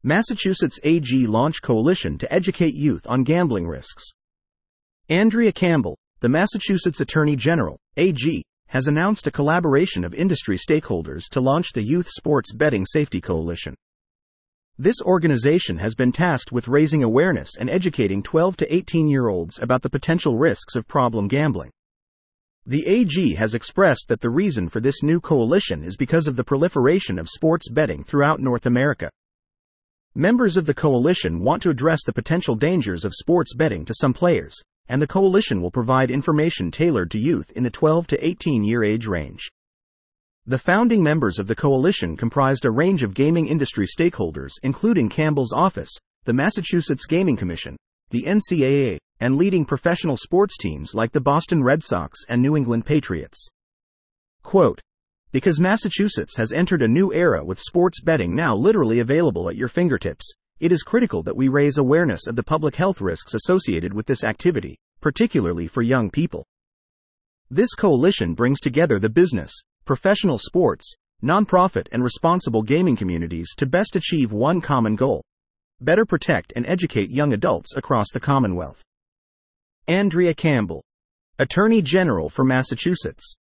Massachusetts AG launch coalition to educate youth on gambling risks. Andrea Campbell, the Massachusetts Attorney General, AG, has announced a collaboration of industry stakeholders to launch the Youth Sports Betting Safety Coalition. This organization has been tasked with raising awareness and educating 12 to 18-year-olds about the potential risks of problem gambling. The AG has expressed that the reason for this new coalition is because of the proliferation of sports betting throughout North America. Members of the coalition want to address the potential dangers of sports betting to some players, and the coalition will provide information tailored to youth in the 12 to 18-year age range. The founding members of the coalition comprised a range of gaming industry stakeholders including Campbell's office, the Massachusetts Gaming Commission, the NCAA, and leading professional sports teams like the Boston Red Sox and New England Patriots. Quote, "Because Massachusetts has entered a new era with sports betting now literally available at your fingertips, it is critical that we raise awareness of the public health risks associated with this activity, particularly for young people. This coalition brings together the business, professional sports, nonprofit and responsible gaming communities to best achieve one common goal: better protect and educate young adults across the Commonwealth." Andrea Campbell, Attorney General for Massachusetts.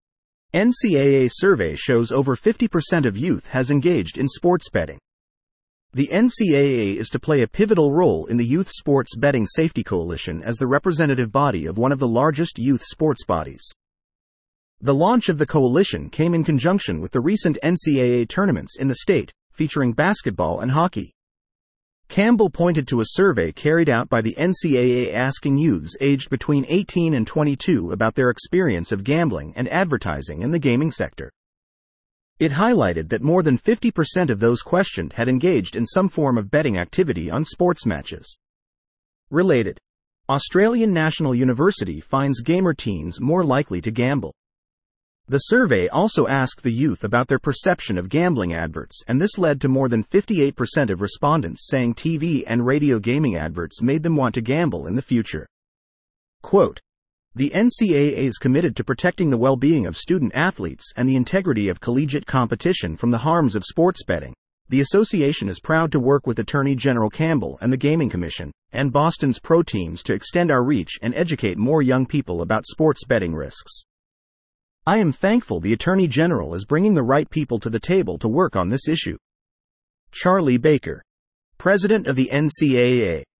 NCAA survey shows over 50% of youth has engaged in sports betting. The NCAA is to play a pivotal role in the Youth Sports Betting Safety Coalition as the representative body of one of the largest youth sports bodies. The launch of the coalition came in conjunction with the recent NCAA tournaments in the state, featuring basketball and hockey. Campbell pointed to a survey carried out by the NCAA asking youths aged between 18 and 22 about their experience of gambling and advertising in the gaming sector. It highlighted that more than 50% of those questioned had engaged in some form of betting activity on sports matches. Related, Australian National University finds gamer teens more likely to gamble. The survey also asked the youth about their perception of gambling adverts, and this led to more than 58% of respondents saying TV and radio gaming adverts made them want to gamble in the future. Quote, "The NCAA is committed to protecting the well-being of student athletes and the integrity of collegiate competition from the harms of sports betting. The association is proud to work with Attorney General Campbell and the Gaming Commission, and Boston's pro teams to extend our reach and educate more young people about sports betting risks. I am thankful the Attorney General is bringing the right people to the table to work on this issue." Charlie Baker, President of the NCAA.